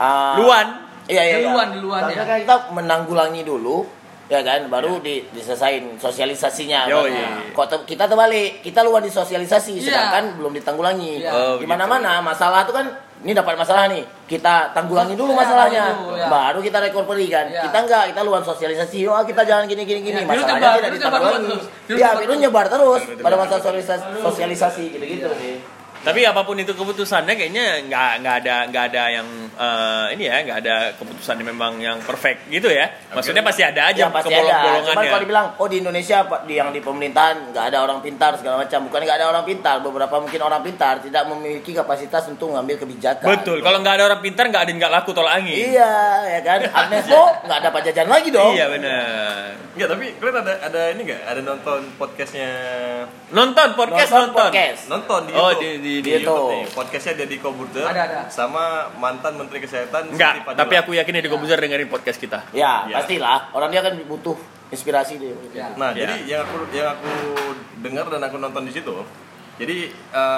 Iya. Duluan Karena ya. kan kita menanggulangi dulu, ya kan, baru diselesain sosialisasinya. Yo, Nah, iya. kok kita terbalik, kita luan disosialisasi, Iya. sedangkan belum ditanggulangi. Iya. Oh, Di mana-mana masalah itu kan, ini dapat masalah nih, kita tanggulangi dulu masalahnya, dulu, ya. baru kita recovery kan. Iya. Kita enggak, kita luan sosialisasi, kita jangan gini, Iya, virus masalahnya nyebar, tidak virus nyebar ditanggulangi. terus. Virus Iya, nyebar virus nyebar terus pada masa sosialisasi gitu-gitu sih. Tapi apapun itu keputusannya kayaknya nggak ada yang nggak ada keputusan yang memang yang perfect gitu ya. Maksudnya pasti ada aja Ya pasti ada. Cuman kebolong-bolongannya. kalau dibilang, di Indonesia yang di pemerintahan nggak ada orang pintar segala macam. Bukan nggak ada orang pintar, beberapa mungkin orang pintar tidak memiliki kapasitas untuk mengambil kebijakan. Betul. Kalau nggak ada orang pintar nggak ada yang nggak laku tolak angin. Iya, ya kan. Agnes Mo nggak dapat jajan lagi dong. Iya benar. Enggak, tapi kalian ada ini enggak? Ada nonton podcastnya? Nonton podcast. Nonton di Oh, YouTube. di Di YouTube. YouTube nih. Podcastnya Deddy Kobuzer Ada. sama mantan Menteri Kesehatan Enggak, Siti Fadila. tapi aku yakin Deddy Kobuzer dengerin podcast kita. Ya, Iya. pastilah. Orang dia kan butuh inspirasi dia. Ya. Nah, Ya. jadi yang aku dengar dan aku nonton di situ. Jadi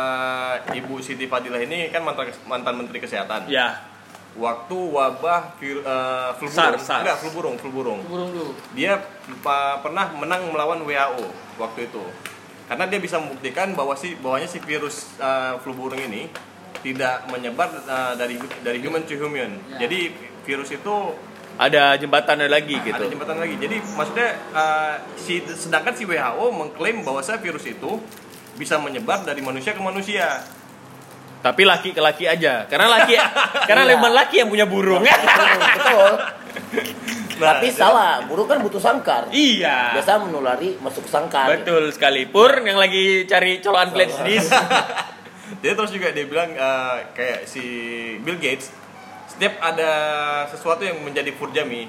Ibu Siti Fadila ini kan mantan Menteri Kesehatan. Ya. Waktu wabah flu burung, SARS. enggak flu burung. Burung dulu. Dia pernah menang melawan WHO waktu itu. Karena dia bisa membuktikan bahwanya si virus flu burung ini tidak menyebar dari human to human. Ya. Jadi virus itu Ada jembatannya lagi gitu. ada jembatan lagi. Jadi maksudnya sedangkan si WHO mengklaim bahwasanya virus itu bisa menyebar dari manusia ke manusia. Tapi laki ke laki aja. Karena memang laki yang punya burung. Betul. Nah, Tapi salah, burung kan butuh sangkar. Iya. Biasa menulari masuk sangkar. Betul sekali. Pur yang lagi cari colokan flash disk. Jadi terus juga dia bilang kayak si Bill Gates, setiap ada sesuatu yang menjadi furjami,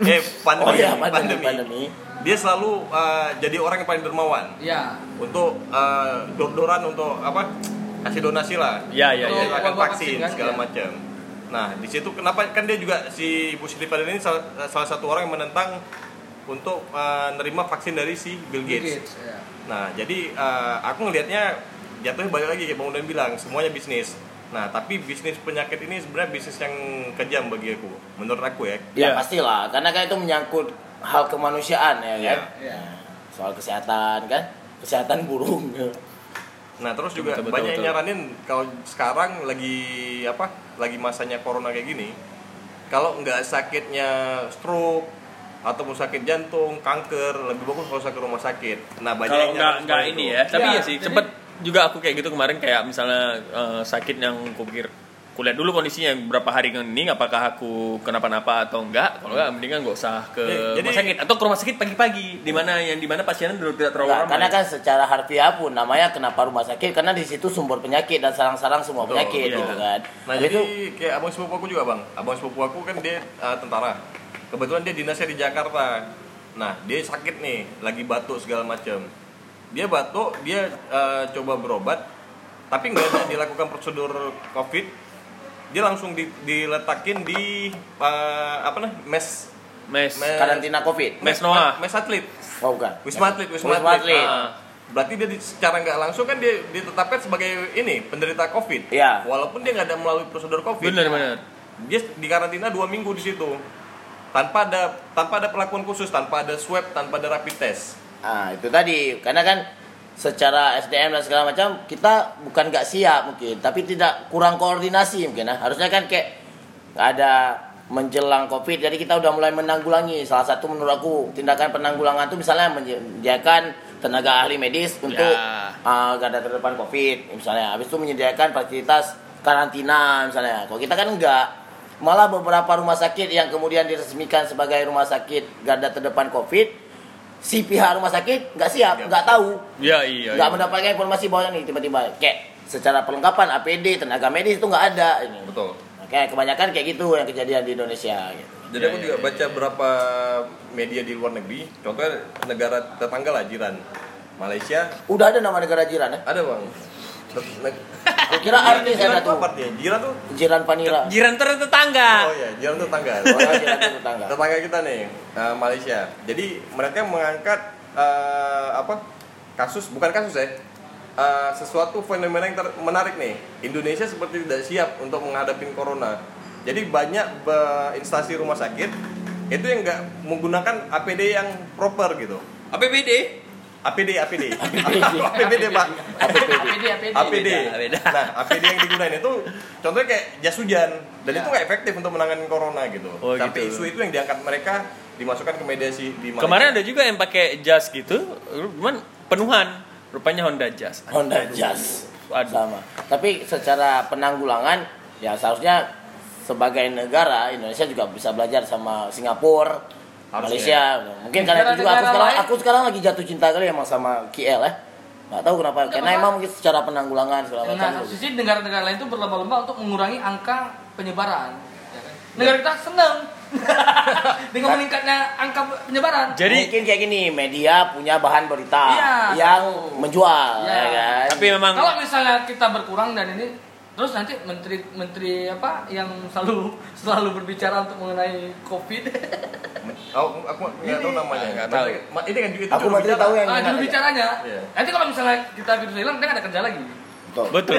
pandemi, dia selalu jadi orang yang paling dermawan Iya. untuk dor-doran untuk kasih donasi lah, Iya. akan vaksin kan, segala ya. macam. Nah di situ kenapa kan dia juga si Ibu Siti Fadila ini salah satu orang yang menentang untuk nerima vaksin dari si Bill Gates. Ya. Nah, jadi aku ngelihatnya jatuhnya balik lagi kayak Bang Udan bilang, semuanya bisnis. Nah, tapi bisnis penyakit ini sebenarnya bisnis yang kejam bagi aku, menurut aku ya. Ya Iya. pastilah, karena kan itu menyangkut hal kemanusiaan ya kan. Iya. Soal kesehatan kan, kesehatan burung. Nah, terus juga Betul, banyak yang betul. nyaranin kalau sekarang lagi masanya corona kayak gini, kalau nggak sakitnya stroke ataupun sakit jantung, kanker, lebih bagus kalau ke rumah sakit. Nah, banyak Kalau yang nyaranin nggak seperti ini itu. ya. Tapi Ya, ya sih jadi- sempet juga aku kayak gitu kemarin, kayak misalnya sakit yang kupikir kulihat dulu kondisinya berapa hari ini, apakah aku kenapa-napa atau enggak. Kalau enggak mendingan nggak usah ke Ya, rumah jadi- sakit atau ke rumah sakit pagi-pagi di mana pasiennya dulu tidak terlalu Nah, ramai. karena kan secara harfiah pun namanya kenapa rumah sakit, karena di situ sumber penyakit dan sarang-sarang semua Betul, penyakit iya. gitu kan. Nah, Habis jadi itu kayak abang sepupu aku juga, Bang. Abang sepupu aku kan dia tentara. Kebetulan dia dinasnya di Jakarta. Nah, dia sakit nih, lagi batuk segala macam. Dia batuk, dia coba berobat, tapi nggak dilakukan prosedur COVID. Dia langsung diletakin di mes karantina Covid. Mes Noah. mes atlet. Oh bukan. Wisma Atlet. Wisma Atlet. Berarti dia secara nggak langsung kan dia ditetapkan sebagai penderita COVID. Iya. Walaupun dia nggak ada melalui prosedur COVID. Benar. Dia di karantina 2 minggu di situ. Tanpa ada perlakuan khusus, tanpa ada swab, tanpa ada rapid test. Ah, itu tadi. Karena kan secara SDM dan segala macam kita bukan nggak siap mungkin, tapi tidak kurang koordinasi mungkin. Harusnya kan kayak nggak ada menjelang Covid, jadi kita udah mulai menanggulangi. Salah satu menurut aku tindakan penanggulangan itu misalnya menyediakan tenaga ahli medis untuk garda terdepan Covid misalnya. Habis itu menyediakan fasilitas karantina misalnya. Kalau kita kan enggak, malah beberapa rumah sakit yang kemudian diresmikan sebagai rumah sakit garda terdepan Covid, si pihak rumah sakit nggak siap, nggak tahu, Iya. nggak mendapatkan informasi bahwa ini tiba-tiba kayak secara perlengkapan APD, tenaga medis itu nggak ada ini. Betul. Kayak kebanyakan kayak gitu yang kejadian di Indonesia gitu. Jadi aku juga baca beberapa media di luar negeri, contohnya negara tetangga lah, jiran Malaysia, Udah ada nama negara jiran ya? ada Bang. Kira artis ada Jiran tuh tuh. apa artinya? Jiran tuh? Jiran Panira. Jiran tetangga. Oh iya, jiran tuh tetangga. Oh, ya, jiran itu tetangga. Tetangga kita nih, Malaysia. Jadi mereka mengangkat bukan kasus ya, sesuatu fenomena yang menarik nih. Indonesia seperti tidak siap untuk menghadapi corona. Jadi banyak instansi rumah sakit itu yang nggak menggunakan APD yang proper gitu. APBD. APD Pak. APD. Nah, APD yang digunain itu contohnya kayak jas hujan dan itu nggak efektif untuk menangani corona gitu. Oh, Sampai gitu. isu itu yang diangkat mereka dimasukkan ke mediasi di Malaysia. Kemarin ada juga yang pakai jas gitu, cuman penuhan. Rupanya Honda Jazz. Honda Jazz. Waduh. Sama. Tapi secara penanggulangan ya seharusnya sebagai negara Indonesia juga bisa belajar sama Singapura, Malaysia. Mungkin karena itu juga aku sekarang lagi jatuh cinta kali emang sama KL ya. Nggak tahu kenapa. Karena emang mungkin secara penanggulangan segala Nah, macam. sisi negara-negara lain itu berlomba-lomba untuk mengurangi angka penyebaran. Ya kan? Negara kita senang dengan meningkatnya angka penyebaran. Jadi mungkin kayak gini, media punya bahan berita Iya, yang satu. menjual, Iya. ya kan? tapi memang Kalau misalnya kita berkurang dan ini terus nanti menteri apa yang selalu berbicara untuk mengenai COVID. aku nggak tahu namanya. Nggak tahu. Ini kan juga itu Aku juru menteri bicara. tahu yang Juru bicaranya. Iya. Nanti kalau misalnya kita virus hilang, kita nggak ada kerja lagi. betul.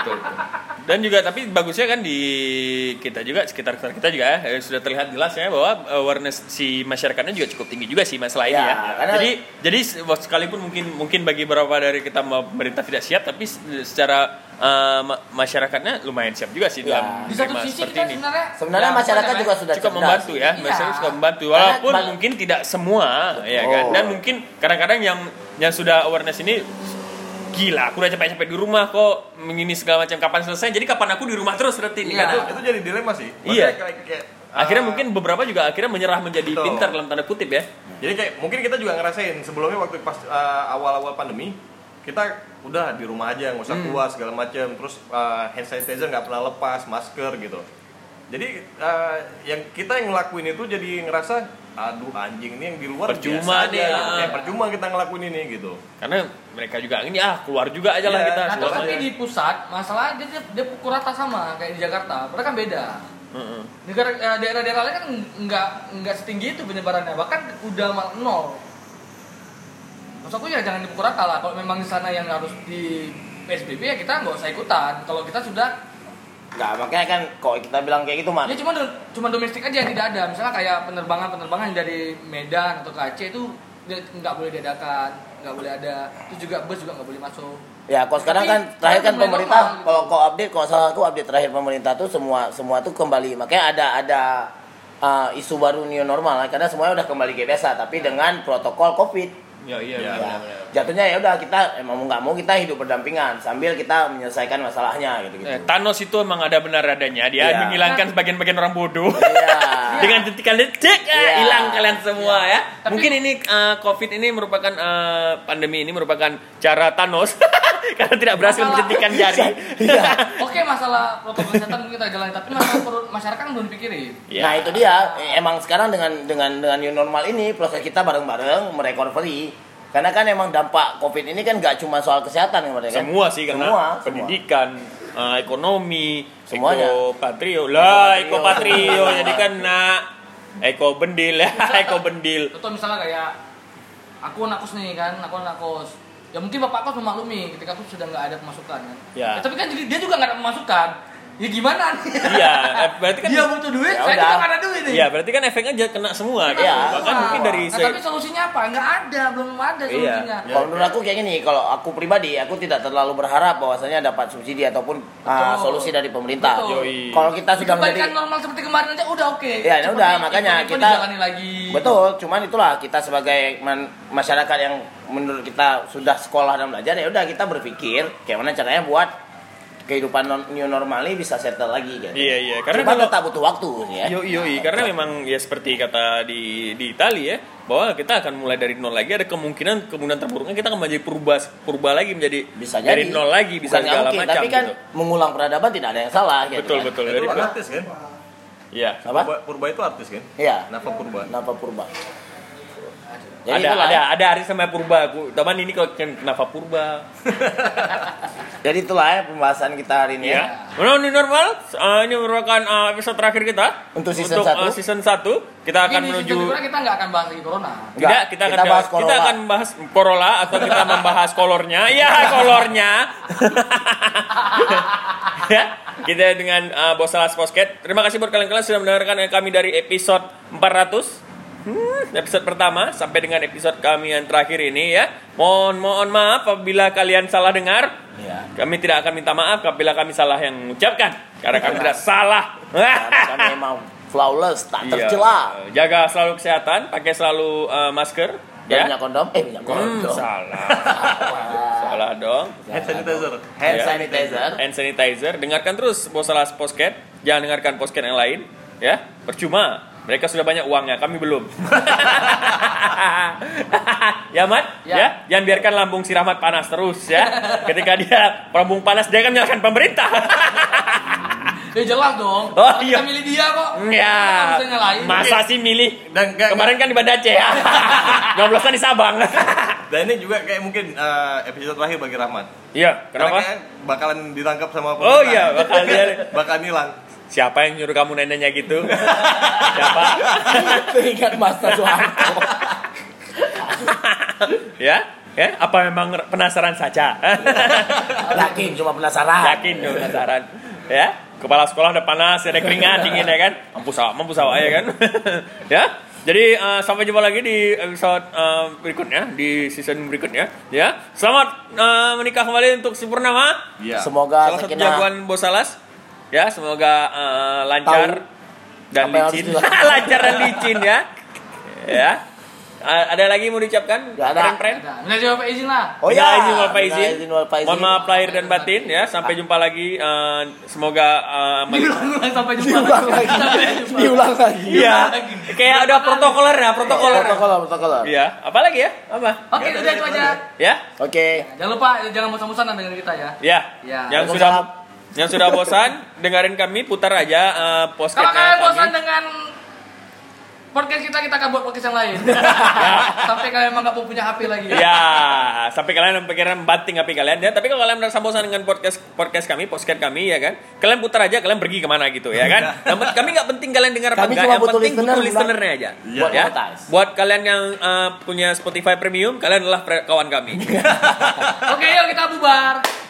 Dan juga tapi bagusnya kan di kita juga sekitar kita juga ya, sudah terlihat jelas ya bahwa awareness si masyarakatnya juga cukup tinggi juga sih masalah ini Ya, ya. karena- Jadi sekalipun mungkin bagi beberapa dari kita pemerintah tidak siap, tapi secara masyarakatnya lumayan siap juga sih Ya. dalam Di satu tema sisi seperti kita ini. Sebenarnya ya, masyarakat apa juga sudah Cukup cerdas. membantu ya, Iya. masyarakat suka membantu Karena walaupun mungkin tidak semua ya kan. Oh. Dan mungkin kadang-kadang yang sudah awareness ini gila, aku udah capek-capek di rumah kok begini segala macam, kapan selesai? Jadi kapan aku di rumah terus berarti ini Iya. kan? Itu jadi dilema sih. Iya. Maksudnya kayak, Akhirnya mungkin beberapa juga akhirnya menyerah menjadi Betul. pintar dalam tanda kutip ya. Jadi kayak mungkin kita juga ngerasain sebelumnya waktu pas awal-awal pandemi kita udah di rumah aja nggak usah keluar segala macam, terus hand sanitizer nggak pernah lepas, masker gitu. Jadi yang kita yang ngelakuin itu jadi ngerasa aduh anjing ini yang di luar Percuma biasa nih, aja, ya. kayak percuma kita ngelakuin ini gitu. Karena mereka juga ini keluar juga aja lah Iya. kita. Nah, segala tapi macam. di pusat masalah dia pukul rata sama kayak di Jakarta. Padahal kan beda. Heeh. Daerah-daerah lain kan nggak setinggi itu penyebarannya, bahkan udah nol. Maksud aku ya jangan dipukul rata lah. Kalau memang di sana yang harus di PSBB ya kita nggak usah ikutan. Kalau kita sudah Nggak, makanya kan kok kita bilang kayak gitu, Mat. ya cuma domestik aja yang tidak ada. Misalnya kayak penerbangan dari Medan atau ke Aceh itu dia nggak boleh diadakan, nggak boleh ada. Itu juga bus juga nggak boleh masuk. Ya, kok sekarang Tapi, kan terakhir kan mulai pemerintah normal, gitu. kalau update, kalau salah aku update terakhir pemerintah tuh semua tuh kembali. Makanya ada isu baru new normal lah, karena semuanya udah kembali kayak biasa tapi dengan protokol Covid. Ya, iya, Ya. benar-benar. Jatuhnya ya udah kita emang nggak mau kita hidup berdampingan sambil kita menyelesaikan masalahnya gitu. Thanos itu emang ada benar adanya. Dia Iya. menghilangkan sebagian-bagian orang bodoh. Iya. Dengan jentikan detik Iya. hilang kalian semua ya. Tapi- Mungkin ini COVID ini merupakan pandemi ini merupakan cara Thanos karena tidak berhasil Masalah- menjentikan jari. Oke, masalah protokol kesehatan mungkin kita jalanin, tapi masalah masyarakat kan belum dipikirin. Ya. Nah itu dia, emang sekarang dengan new normal ini proses kita bareng-bareng merecovery. Karena kan emang dampak Covid ini kan nggak cuma soal kesehatan kemarin kan. Semua sih karena Semua. pendidikan, ekonomi, Semuanya. ekopatrio lah, Ekopatrio. ekopatrio jadi kan eko bendil ya, eko bendil. Contoh misalnya kayak aku anak kos nih kan, aku anak kos. Ya mungkin bapak kos memaklumi ketika aku sudah nggak ada pemasukan kan. Ya. Tapi kan jadi dia juga nggak ada pemasukan. Ya gimana nih? Iya, berarti kan Dia butuh duit, Ya saya udah. juga nggak ada duit nih. Iya, berarti kan efeknya kena semua kan. Iya. Bahkan mungkin dari Nah, tapi solusinya apa? Nggak ada, belum ada Iya. solusinya. Kalau menurut aku kayak gini, kalau aku pribadi, aku tidak terlalu berharap bahwasanya dapat subsidi ataupun Betul. solusi dari pemerintah. Betul. Yoi. Kalau kita sudah Dikembalikan menjadi normal seperti kemarin aja udah oke. Ya, Seperti udah, makanya event-event kita- dijalani lagi. betul, cuman itulah kita sebagai masyarakat yang menurut kita sudah sekolah dan belajar ya udah kita berpikir kayak mana caranya buat kehidupan new normal ini bisa settle lagi gitu. Iya, karena Cuma kalau tetap butuh waktu ya. Yoi, karena memang ya seperti kata di Italia ya, bahwa kita akan mulai dari nol lagi, ada kemungkinan terburuknya kita akan menjadi purba lagi menjadi Bisa dari jadi. nol lagi, bisa Bukan nggak segala mungkin, macam tapi kan gitu. mengulang peradaban tidak ada yang salah gitu. Betul, kan. betul. Itu Dari artis kan? Iya. Apa? Purba itu artis kan? Iya. Nafa Purba. Kenapa purba? Jadi itulah. Ada hari sama purba. Teman ini kalau kenapa purba? Jadi itulah ya pembahasan kita hari ini. Ya. New normal. Ini merupakan episode terakhir kita Untuk season 1. Season 1 kita akan Ini menuju. season kedua kita nggak akan bahas lagi corona. Tidak, kita bahas kita akan membahas Corolla atau kita membahas kolornya. Iya, kolornya. Ya, kita dengan Bosalas Podcast. Terima kasih buat kalian sudah mendengarkan kami dari episode 400. Episode pertama sampai dengan episode kami yang terakhir ini ya. Mohon maaf apabila kalian salah dengar. Ya. Kami tidak akan minta maaf apabila kami salah yang mengucapkan karena kami tidak salah. Karena kami memang flawless, tak Iya. tercela. Jaga selalu kesehatan, pakai selalu masker Dan ya. minyak kondom. Minyak kondom. Salah. Salah dong. Hand sanitizer. Hand Ya. sanitizer. Hand sanitizer. Dengarkan terus Bosalas Podcast. Jangan dengarkan podcast yang lain ya. Percuma. Mereka sudah banyak uangnya, kami belum. Ya, Mat? Ya. Jangan biarkan lambung si Rahmat panas terus ya. Ketika dia lambung panas, dia akan menyalahkan pemerintah. Ya jelas dong. Oh, iya. Kita milih dia kok. Ya. Kita bisa nyalain. Masa sih milih? Dan Kemarin kan di Banda Aceh ya. Nyoblosan di Sabang. Dan ini juga kayak mungkin episode terakhir bagi Rahmat. Iya, Karena kenapa? kayak bakalan ditangkap sama Oh iya, bakal dia. bakal hilang. Siapa yang nyuruh kamu nanya gitu? Siapa? Teringat Master Soeharto. Ya? Ya, apa memang penasaran saja? Yakin cuma penasaran. Yakin dong penasaran. Ya, kepala sekolah udah panas, ada keringat dingin ya kan? Mampus awak ya kan? Ya. Jadi sampai jumpa lagi di episode berikutnya, di season berikutnya. Ya, selamat menikah kembali untuk si Purnama. Iya. Semoga Salah satu sakinah. jagoan Bosalas. Ya, semoga lancar dan apa yang harus licin. dilakukan. Lancar dan licin ya. Ya. Ada lagi mau diucapkan? Nggak ada. Pren-pren? Nah, coba izin lah. Oh Ya, ya, izin wal faizin. Minal izin wal faizin. Mohon maaf lahir dan batin ya. Sampai jumpa lagi. Semoga Diulang sampai jumpa. Diulang lagi. Sampai jumpa. Diulang lagi. Iya. Kayak ada protokoler ya, protokoler. Protokol. Iya. Apa lagi ya? Apa? Oke, udah itu aja. Ya? Oke. Jangan lupa jangan bosan-bosan dengan kita ya. Ya. Ya. Yang sudah bosan dengerin kami putar aja Kalau podcastnya kalian bosan kami. dengan podcast kita akan buat podcast yang lain. Sampai kalian emang nggak mau punya HP lagi. Ya, sampai kalian pikiran banting HP kalian ya. Tapi kalau kalian merasa bosan dengan podcast kami ya kan, kalian putar aja, kalian pergi kemana gitu ya kan. Kami nggak penting kalian dengar apa Kami enggak, cuma yang butuh penting listener, butuh listenernya aja. Buat Ya. monetize. Buat kalian yang punya Spotify Premium, kalian adalah kawan kami. Oke, yuk kita bubar.